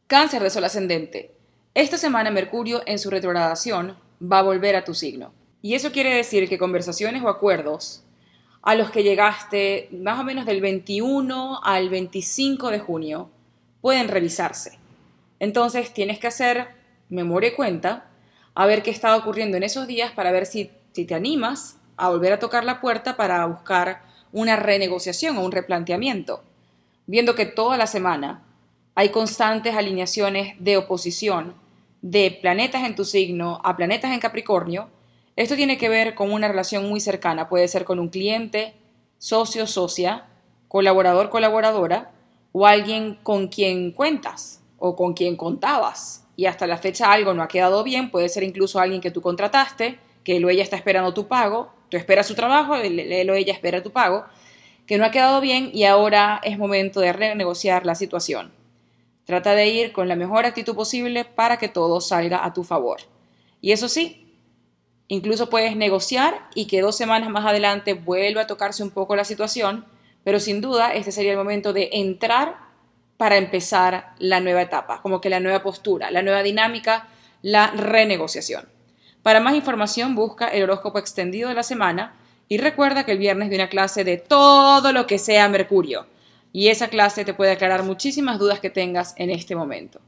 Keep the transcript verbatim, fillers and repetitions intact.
Cáncer de sol ascendente. Esta semana Mercurio en su retrogradación va a volver a tu signo. Y eso quiere decir que conversaciones o acuerdos a los que llegaste más o menos del veintiuno al veinticinco de junio pueden revisarse. Entonces tienes que hacer memoria y cuenta, a ver qué está ocurriendo en esos días para ver si, si te animas a volver a tocar la puerta para buscar una renegociación o un replanteamiento. Viendo que toda la semana hay constantes alineaciones de oposición de planetas en tu signo a planetas en Capricornio. Esto tiene que ver con una relación muy cercana. Puede ser con un cliente, socio, socia, colaborador, colaboradora o alguien con quien cuentas o con quien contabas y hasta la fecha algo no ha quedado bien. Puede ser incluso alguien que tú contrataste, que él o ella está esperando tu pago, tú esperas su trabajo, él o ella espera tu pago, que no ha quedado bien y ahora es momento de renegociar la situación. Trata de ir con la mejor actitud posible para que todo salga a tu favor. Y eso sí, incluso puedes negociar y que dos semanas más adelante vuelva a tocarse un poco la situación, pero sin duda este sería el momento de entrar para empezar la nueva etapa, como que la nueva postura, la nueva dinámica, la renegociación. Para más información busca el horóscopo extendido de la semana y recuerda que el viernes viene una clase de todo lo que sea Mercurio. Y esa clase te puede aclarar muchísimas dudas que tengas en este momento.